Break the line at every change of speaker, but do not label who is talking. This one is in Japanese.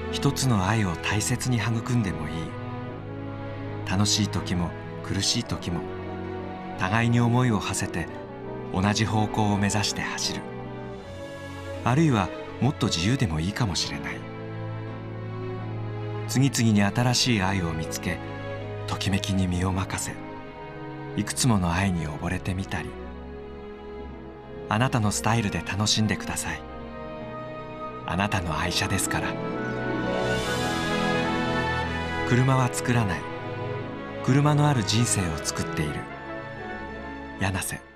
一つの愛を大切に育んでもいい。楽しい時も苦しい時も互いに思いを馳せて同じ方向を目指して走る。あるいはもっと自由でもいいかもしれない。次々に新しい愛を見つけ、ときめきに身を任せ、いくつもの愛に溺れてみたり。あなたのスタイルで楽しんでください。あなたの愛車ですから。車は作らない。車のある人生を作っている。柳瀬。